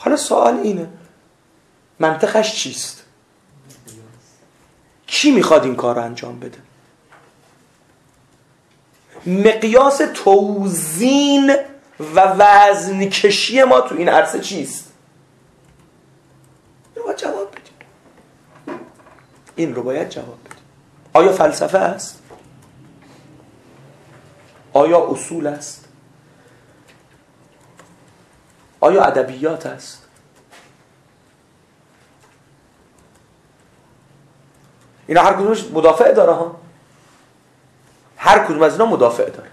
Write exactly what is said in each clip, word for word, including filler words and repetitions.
حالا سوال اینه منطقش چیست؟ کی میخواد این کار رو انجام بده؟ مقیاس توزین و وزن کشی ما تو این عرصه چیست؟ این رو باید جواب بدیم. این رو باید جواب بدیم. آیا فلسفه است؟ آیا اصول است؟ آیا ادبیات است؟ اینا هر کدومش مدافع داره ها. هر کدوم از اینا مدافع داره.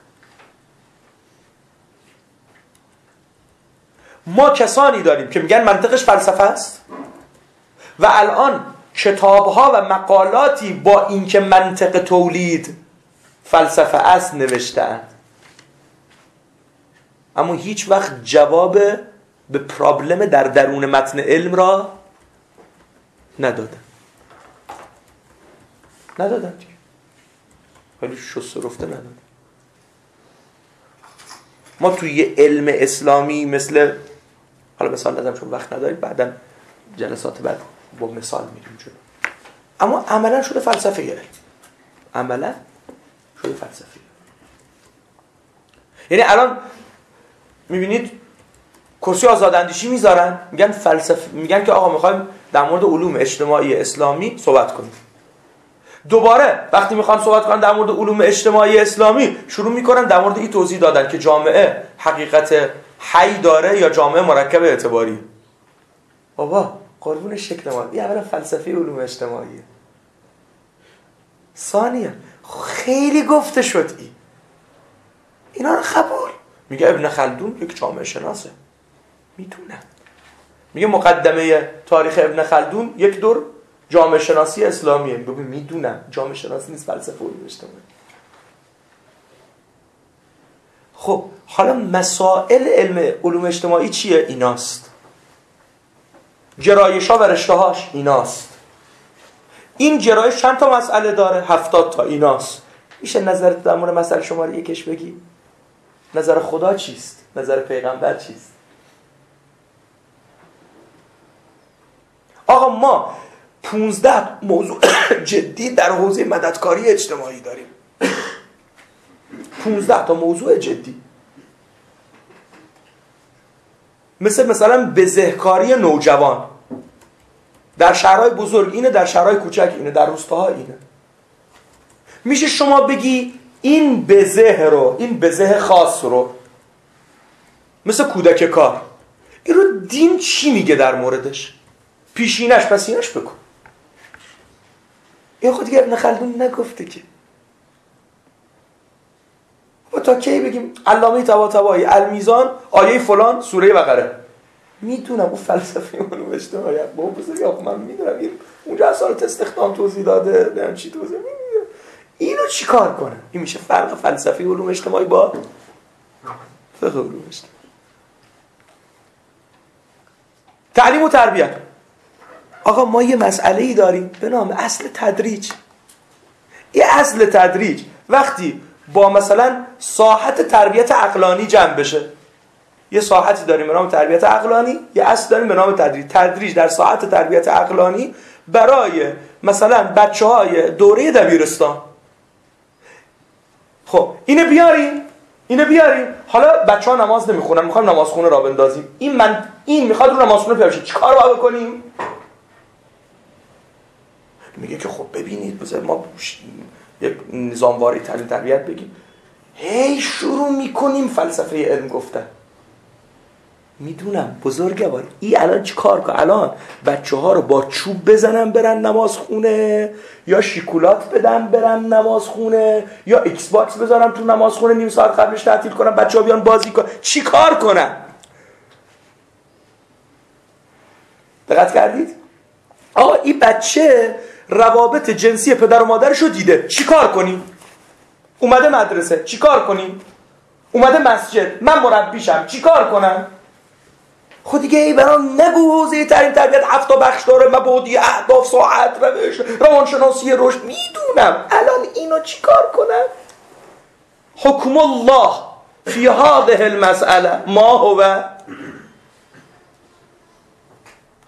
ما کسانی داریم که میگن منطقش فلسفه است و الان کتاب‌ها و مقالاتی با اینکه منطق تولید فلسفه است نوشته‌اند، اما هیچ وقت جواب به پرابلم در درون متن علم را ندادن. ندادن دیگه. ولی شست رفته ندادن. ما توی علم اسلامی مثل، حالا مثال نزدم چون وقت نداریم، بعداً جلسات بعد با مثال میریم جلو، اما عملا شده فلسفه علم. عملا شده فلسفه. یعنی الان میبینید کرسی آزاداندیشی میذارن، میگن فلسفه، میگن که آقا میخوایم در مورد علوم اجتماعی اسلامی صحبت کنیم. دوباره وقتی میخوان صحبت کنن در مورد علوم اجتماعی اسلامی، شروع میکنن در مورد این توضیح دادن که جامعه حقیقت حی داره یا جامعه مرکب اعتباری. بابا قربون شکل ما، این اولا فلسفه علوم اجتماعیه. ثانیاً خیلی گفته شد این اینا رو قبول. میگه ابن خلدون یک جامعه شناسه، میدونم. میگه مقدمه تاریخ ابن خلدون یک دور جامعه شناسی اسلامیه. میگه میدونم جامعه شناسی نیست، فلسفه علوم اجتماعی. خب حالا مسائل علم علوم اجتماعی چیه؟ ایناست. گرایش‌ها و رشته‌هاش ایناست. این گرایش چند تا مسئله داره؟ هفتاد تا. ایناست. میشه نظرت در مورد مسئله شماره یکش بگی؟ نظر خدا چیست؟ نظر پیغمبر چیست؟ آقا ما پونزده موضوع جدی در حوزه مددکاری اجتماعی داریم. پونزده تا موضوع جدی. مثل مثلا بزهکاری نوجوان. در شهرهای بزرگ اینه، در شهرهای کوچک اینه، در روستاها اینه. میشه شما بگی این بزه رو، این بزه خاص رو، مثل کودک کار، این رو دین چی میگه در موردش؟ پیشینش پسینش بکن. این خود دیگه ابن خلدون نگفته که. و تا کی بگیم علامه طباطبایی المیزان آیه فلان سوره بقره؟ میدونم اون فلسفه علوم اجتماعی بابا بزرگی، آخه من میدونم این اونجا اصالت استخدام توضیح داده، نمیدونم چی توضیح میدونم. اینو چی کار کنه؟ این میشه فرق فلسفه علوم اجتماعی با فقه علوم اجتماعی. تعلیم و تربیت. آقا ما یه مسئله ای داریم به نام اصل تدریج. این اصل تدریج وقتی با مثلا ساحت تربیت عقلانی جمع بشه، یه ساحتی داریم به نام تربیت عقلانی، یه اصل داریم به نام تدریج. تدریج در ساحت تربیت عقلانی برای مثلا بچه‌های دوره دبیرستان. خب اینو بیاریم، اینو بیاریم. حالا بچه‌ها نماز نمیخونن، میخوایم نمازخونه را بندازیم. این من این میخواد رو نمازخونه پیدا شه. چیکار باید بکنیم؟ میگه که خب ببینید بذار ما یک نظامواره تعلیم تربیت بگیم. هی شروع میکنیم فلسفه علم گفتن. میدونم بزرگوار این الان چی کار کنه؟ الان بچه ها رو با چوب بزنن برن نماز خونه، یا شیکولات بدن برن نماز خونه، یا ایکس باکس بذارن تو نماز خونه نیم ساعت قبلش تعطیل کنن بچه ها بیان بازی کنن؟ چی کار کنن؟ دقت کردید؟ آقا این بچه روابط جنسی پدر و مادرش رو دیده، چی کار کنیم؟ اومده مدرسه، چی کار کنیم؟ اومده مسجد، من مربیشم، چی کار کنم؟ خود دیگه ای برام نگو حوزه تعلیم تربیت هفت تا بخش داره، مبادی، اهداف، ساعت، روش، روانشناسی رشد. میدونم الان اینو چی کار کنم؟ حکم الله فی هذه المسئله ما هو؟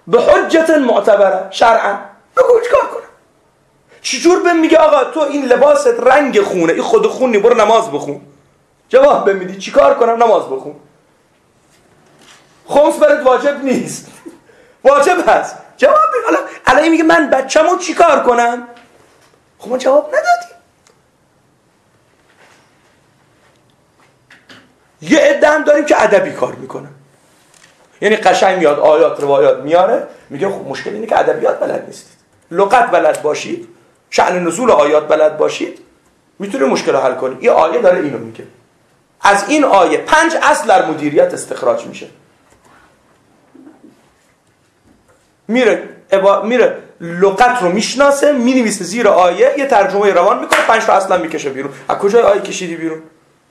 به حجت معتبره شرعا. بگو چیکار کنم؟ چجور بهم میگه آقا تو این لباست رنگ خونه، این خود خونی، برو نماز بخون. جواب بهم میدی چیکار کنم؟ نماز بخون. خمس برات واجب نیست، واجب هست. جواب بده. حالا الان میگه من بچه‌مو چیکار کنم؟ خب ما جواب ندادیم. یه عده هم داریم که ادبی کار میکنن، یعنی قشنگ میاد آیات روایات میاره، میگه خب مشکل اینه که ادبیات بلد نیستید، لغت بلد باشید، شأن نزول آیات بلد باشید، میتونه مشکل رو حل کنی. این آیه داره اینو میگه. از این آیه پنج اصل در مدیریت استخراج میشه. میره ابا... میره لغت رو میشناسه، مینویسه زیر آیه، یه ترجمه روان میکنه، پنج تا اصلا میکشه بیرون. از کجای آیه کشیدی بیرون؟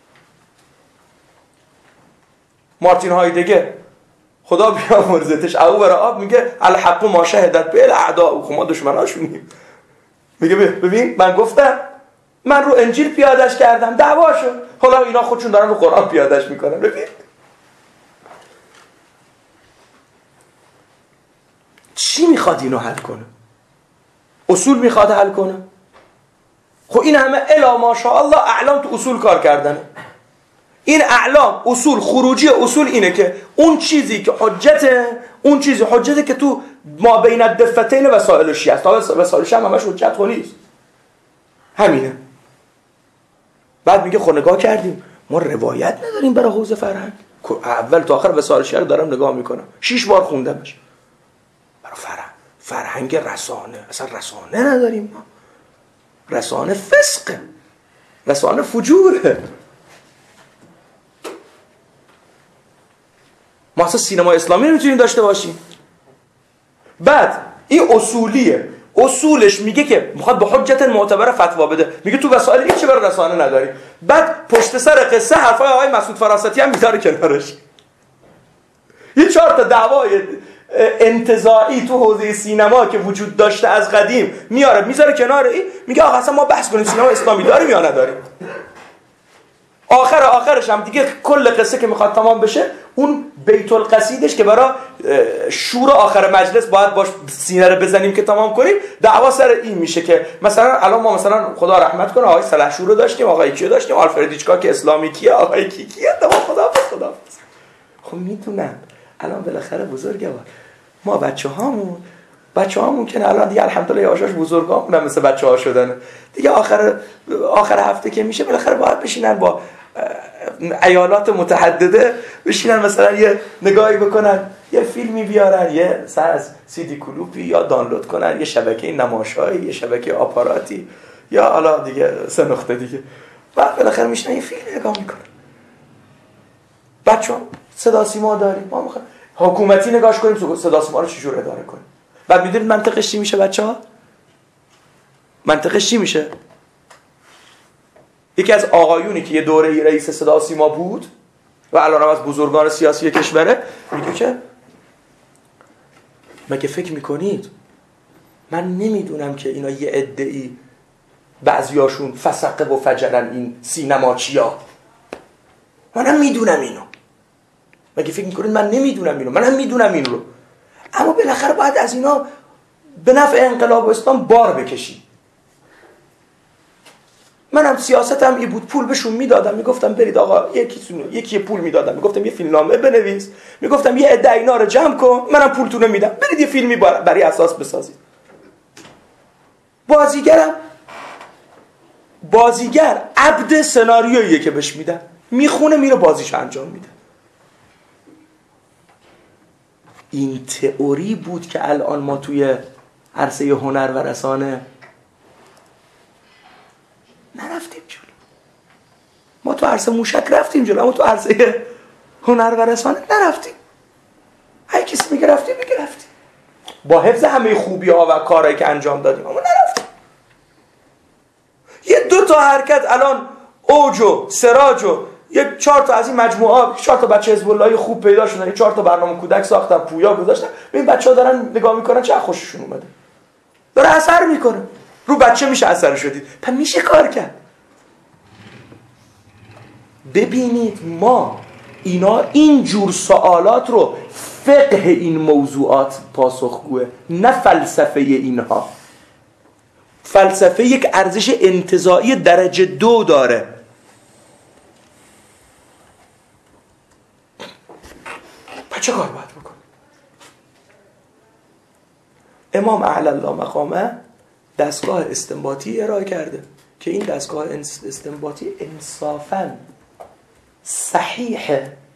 مارتین هایدگر خدا بیامرزتش او برای آب میگه الحق ما شهدت به الاعداء، خب ما دشمناشونیم. میگه ببین من گفتم، من رو انجیل پیادش کردم، دعوا شد، حالا اینا خودشون دارن رو قرآن پیادش میکنن. ببین چی میخواد اینو حل کنه؟ اصول میخواد حل کنه. خب این همه الا ماشاءالله اعلام تو اصول کار کردنه. این اعلام اصول، خروجی اصول اینه که اون چیزی که حجته، اون چیزی حجته که تو ما بین الدفتین وسائل شیعه است. تا وسائل شیعه همش حجت خو نیست، همینه. بعد میگه خب نگاه کردیم ما روایت نداریم برای حوزه فرهنگ. اول تا آخر وسائل شیعه رو دارم نگاه میکنم، شش بار خوندمش. برای فرهنگ، فرهنگ رسانه، اصلا رسانه نداریم ما. رسانه فسقه، رسانه فجوره. ما اصلا سینما اسلامی نمیتونیم داشته باشیم. بعد این اصولیه، اصولش میگه که میخواد به حجت معتبر فتوا بده، میگه تو وسائل هیچی برای رسانه نداری. بعد پشت سر قصه حرفای آقای مسعود فراستی هم میذاره کنارش. یه چهار تا دعوای انتزاعی تو حوزه سینما که وجود داشته از قدیم میاره میذاره کنار این، میگه آقا اصلا ما بحث کنیم سینما اسلامی داریم یا نداریم. آخر آخرش هم دیگه کل قصه که میخواد تمام بشه، اون بیت القصیدش که برای شور آخر مجلس باید باش سینه رو بزنیم که تمام کنیم، دعوا سر این میشه که مثلا الان ما مثلا خدا رحمت کنه آقای سلحشور رو داشتیم، آقای کیو داشتیم، آلفرد هیچکاک اسلامی کیه، آقای کی کیه، تمام خدا خدا. خب میدونم الان بالاخره بزرگوار ما بچه‌هامون بچه‌هامون که الان دیگه الحمدلله یواشاش بزرگامون هم مثل بچه‌ها شدن دیگه، آخر آخر هفته که میشه بالاخره باید بشینن با ایالات متعدده بشینن مثلا یه نگاهی بکنن، یه فیلمی بیارن، یه سر از سیدی کلوپی یا دانلود کنن، یه شبکه نماشایی، یه شبکه آپاراتی، یا حالا دیگه سه نقطه دیگه، بعد بالاخره میشنن یه فیلم نگاه میکنن. بچه‌ها صدا سیما داریم، ما میخوایم حکومتی نگاش کنیم، صدا سیما رو چجور اداره کنیم. بعد میدونید منطقش چی میشه بچه‌ها؟ منطقش چی میشه؟ یکی از آقایونی که یه دوره رئیس صدا سیما بود و الان هم از بزرگان سیاسی کشوره میگه که مگه فکر میکنید من نمیدونم که اینا یه عده‌ای بعضیاشون فسقه و فجرن این سینما چیا؟ منم میدونم اینو. مگه فکر میکنید من نمیدونم اینو؟ منم میدونم این رو. اما بالاخره باید از اینا به نفع انقلاب و اسلام بار بکشی. منم سیاستم این بود، پول بهشون میدادم، میگفتم برید آقا یکی یکی پول میدادم، میگفتم یه فیلمنامه بنویس، میگفتم یه عده اینا رو جمع کن، منم پولتون رو میدم، برید یه فیلمی برای اساس بسازید. بازیگرم بازیگر عبد سناریویه که بهش میدن، میخونه میره بازیش انجام میده. این تئوری بود که الان ما توی عرصه هنر و رسانه نرفتیم جلو. ما تو عرصه موشک رفتیم جلو، اما تو عرصه هنر و رسانه نرفتیم. هر کسی میگه رفتیم میگه رفتیم با حفظ همه خوبی ها و کارهایی که انجام دادیم، اما نرفتیم. یه دو تا حرکت الان اوج و سراج و یه چهار تا از این مجموعه، چهار تا بچه حزب اللهی خوب پیدا شدن، یه چهار تا برنامه کودک ساختن، پویا گذاشتن، ببین بچه‌ها دارن نگاه میکنن چه خوششون اومده، داره اثر میکنه رو بچه، میشه اثر شدید، پس میشه کار کرد. ببینید ما اینا این جور سوالات رو فقه این موضوعات پاسخگوه، نه فلسفه اینها. فلسفه یک ارزش انتزاعی درجه دو داره. پس چه کار باید بکن؟ امام اعلی الله مقامه دستگاه استنباطی ارائه کرده که این دستگاه استنباطی انصافاً صحیحه